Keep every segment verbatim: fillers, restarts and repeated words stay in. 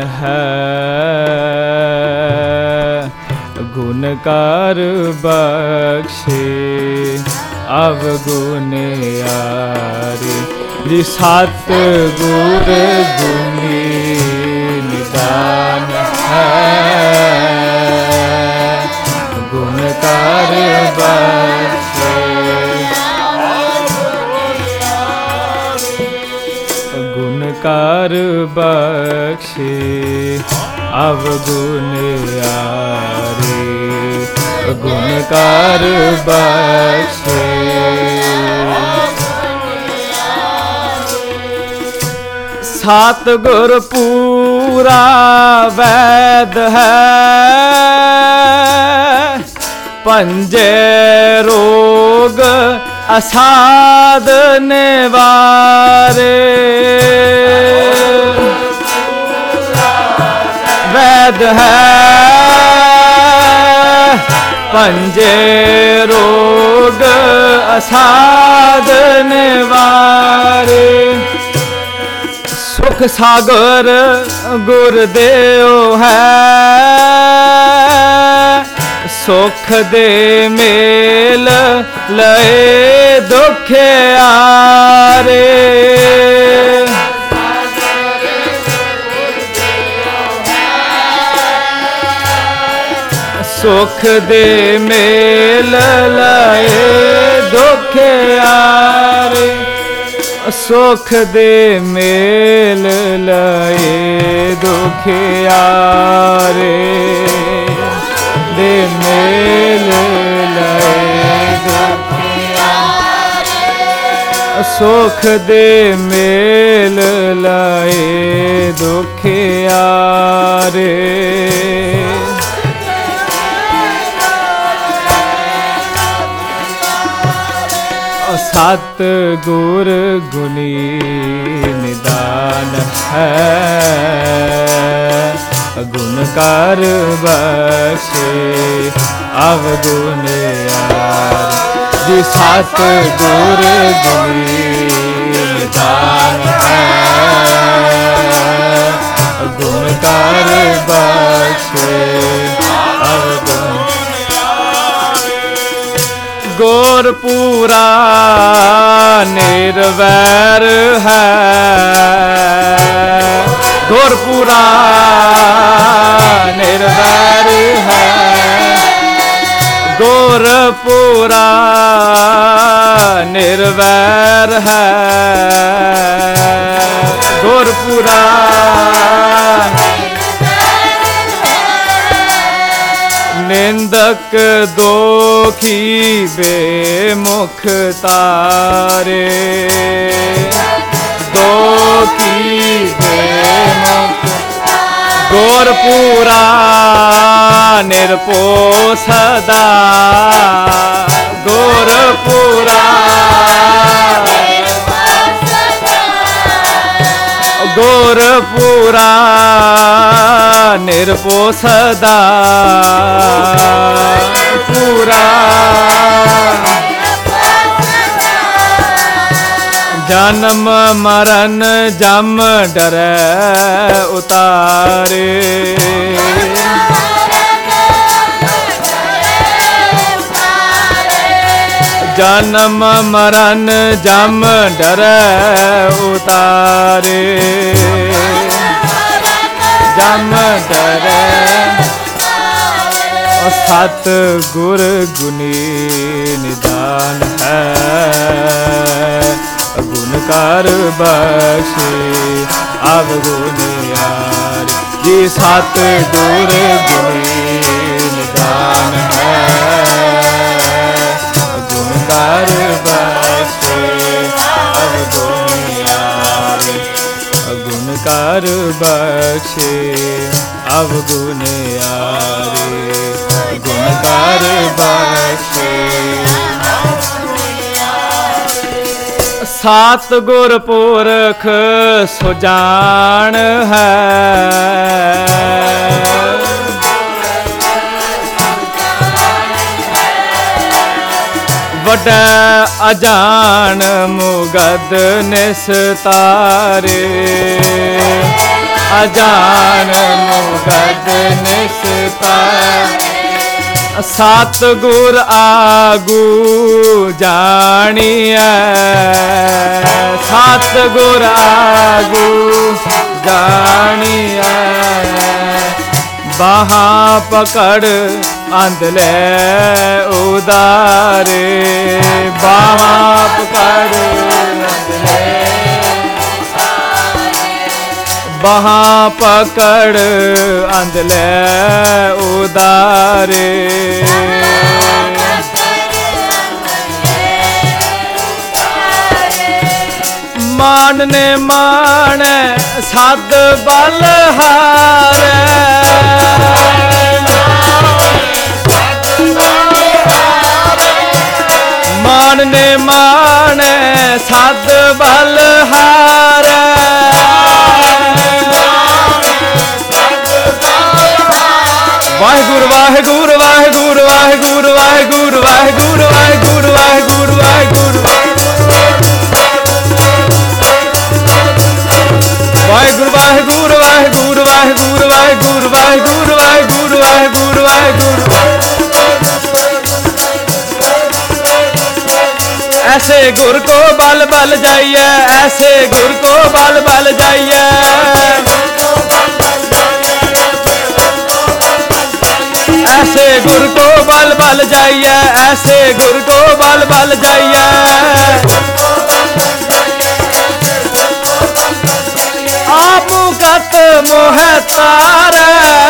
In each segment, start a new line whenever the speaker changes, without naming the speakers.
है, गुण कर बख्शे अवगुण यारे। जी सत गुर गुणी निदान है, गुण कर बख्शे गुण कर बख्शे अवगुण यारे, गुण कर बख्शे। सतगुर पूरा वैद है, पंजे रोग असाध निवारे। वैद है पंजे रोग असाध निवारे। सुख सागर गुरदेव है, सुख दे मेल लए दुख आरे। सुख दे मेल लए दुख आरे, सुख दे मेल लए दुख आरे, दे मेल लए दुख आरे। सुख दे मेल लए दुख आरे। सत गुर गुणी निदान है, गुण कर बख्शे अवगुण यारे। जी सत गुर गुणी निदान है, गुण कर बख्शे अवगुण। गुरपुरा निर्वैर है, गुरपुरा निर्वैर है, गुरपुरा निर्वैर है, गुरपुरा निंदक दोखी बेमुख तारे। दोखी बेमुख गुरपुरा निरपो सदा, गुरपुरा गुरपुरा निरपो सदा, पूरा जन्म मरण जम डरै उतारे। जन्म मरण जम डरै उतारे, जम डरै। सत गुर गुणी निदान है, गुण कर बख्शे अवगुण यारे। जी सत गुर गुणी निदान है, गुण कर बख्शे अवगुण यारे। गुण कर बख्शे अवगुण यारे, गुण कर बख्शे। सात गुर पुरख सुजान है, वड्डा अजान मुगद निस्तारे। जान मुगद निस्तारे। सतगुर आगू जानिए, सतगुर आगू जानिए। बाहा पकड़ अंधले उदारे, बाहा पकड़ अंधले, बाहा पकड़ अंधले उदारे। मान ने मान सद बलहारे, मान ने मान सद बलहारे। वाहिगुरु वाहिगुरु वाहिगुरु वाहिगुरु वाहिगुरु वाहिगुरु वाहिगुरु वाहिगुरु वाहिगुरु वाहिगुरु वाहिगुरु वाहिगुरु वाहिगुरु वाहिगुरु वाहिगुरु वाहिगुरु वाहिगुरु वाहिगुरु। ऐसे गुर को बल बल जाइए, ऐसे गुर को बल बल जाइए। ऐसे गुर को बल बल जाइए, ऐसे गुर को बल बल जाइए। आप मुकत मोह तारे,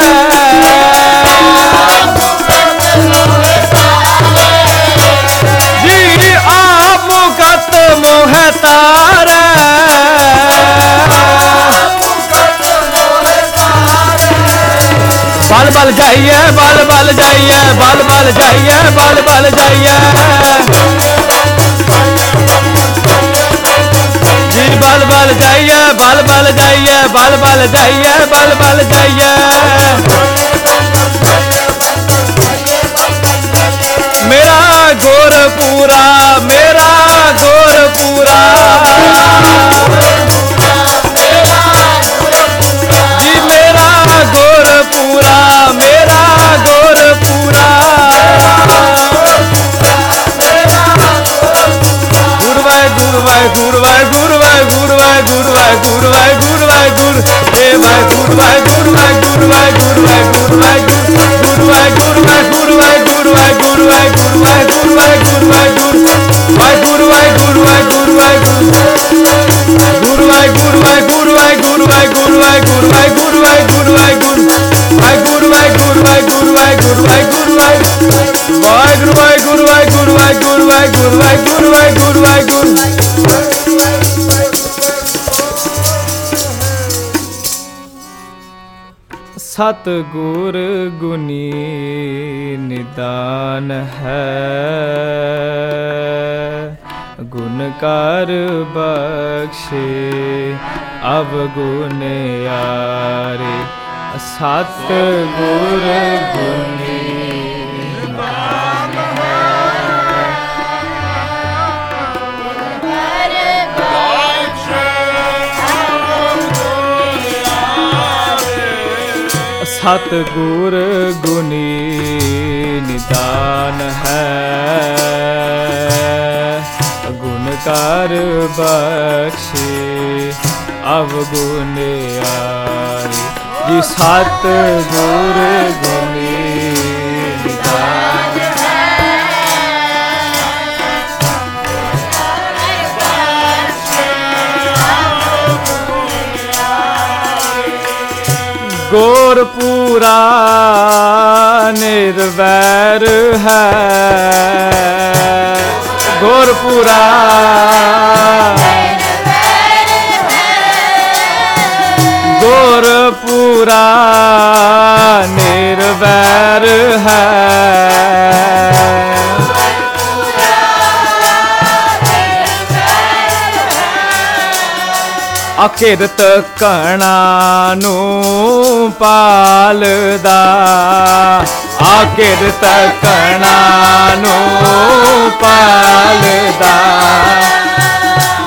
जी आप मुकत मोह तारे। बल बल जाइए, बल बल जाइए, बल बल जाइए, बल बल जाइए। जी बल बल जाइए, बल बल जाइए, बल बल जाइए, बल बल जाइए। मेरा गोर पूरा, मेरा गोर पूरा, जी मेरा गोर पूरा, मेरा गोर पूरा। गुरुवाय गुरुवाय गुरुवाय गुरुवाय गुरुवाय गुरुवाय गुरुवाय गुरुवाय गुरु हे वाय गुरुवाय गुरुवाय गुरुवाय गुरुवाय गुरुवाय गुरुवाय गुरुवाय गुरुवाय गुरुवाय गुरुवाय गुरुवाय गुरुवाय गुरुवाय गुरु वाय गुरुवाय गुरुवाय गुरुवाय गुरु गुरुवाय गुरुवाय गुरुवाय गुरुवाय गुरुवाय गुरुवाय गुरुवाय गुरुवाय गुरु वाय गुरुवाय गुरुवाय गुरुवाय गुरुवाय गुरुवाय वाय गुरुवाय गुरुवाय गुरुवाय गुरुवाय गुरुवाय गुरुवाय गुरुवाय गुरु। सतगुर गुनी निदान है, गुणकार बख्शे अवगुण यारे। सतगुर गुनी निदान है, सतगुर गुनी निदान है, गुणकार बख्शे अवगुण यारे। जी सतगुर गुनी निदान गोर पूरा निर्वैर है, गोर पूरा गोर पूरा निर्वैर है। अकिरत कणा नू पालदा, अकिरत कणा नू पालदा।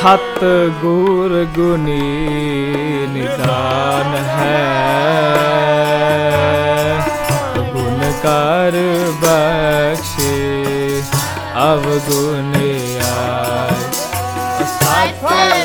सत गुर गुनी निदान है, गुण कर बख्शे अवगुण आए। सत